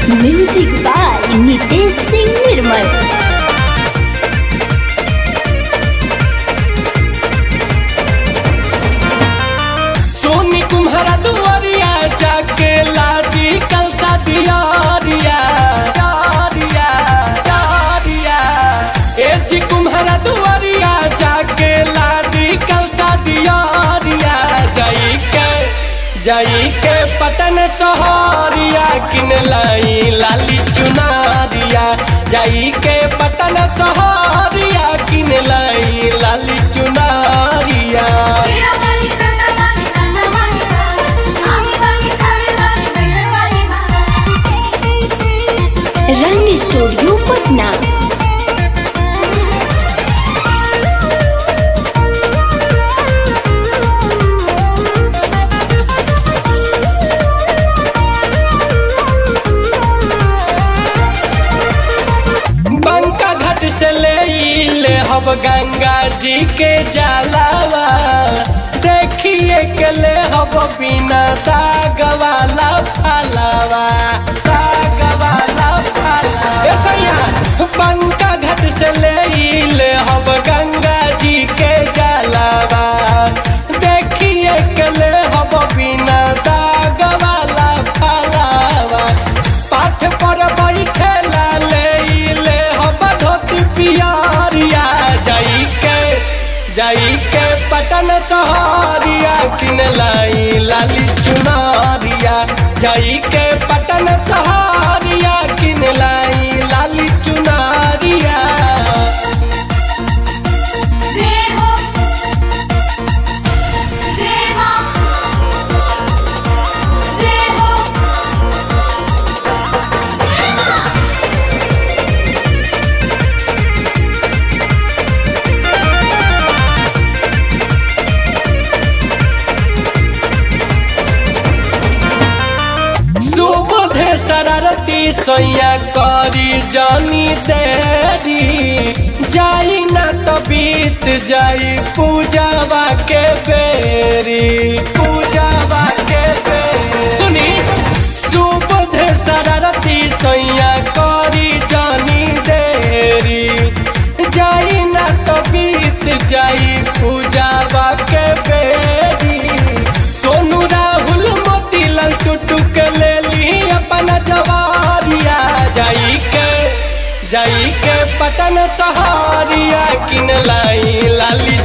Music by Nitesh Singh Nirmal. सोनी कुम्हारा दुआरिया जाके लादी कलसा दियारिया दियारिया दियारिया। ए जी कुम्हारा दुआरिया जाके लादी कलसा दियारिया। जाई के पटन सहरिया किन लाई लाली चुनारिया। जाई के पटन सहरिया किन लाई लाली चुनारिया। रंग स्टूडियो पटना। बंका घाट से ले हब गंगा जी के जलावा। देखिए के ले हब बिना दाग वाला फलावा दाग वाला फलावा। सैया बंका घाट से ले हब गंगा जी के जलावा। देखिए के ले हब बिना दाग वाला फलावा। पाठ पर बैठे ले हब धोती पियारिया। जाई के पटन सहरिया किन लाई लाली चुनारिया। जाई के पटन सहरिया किन लाई लाली चुनारिया। सुबोधे शरारती सैया करी जानी देरी। जाई ना तो बीत जाई पूजावा के बेरी पूजावा के बेरी। सुनी सुबोधे शरारती सैया करी जानी देरी। जाई ना तो बीत जाई पूजावा के बेरी। सोनू राहुल मोतीलाल टुटू के ले ली अपना जवारिया। जाई के पटन सहरिया किन लाई लाली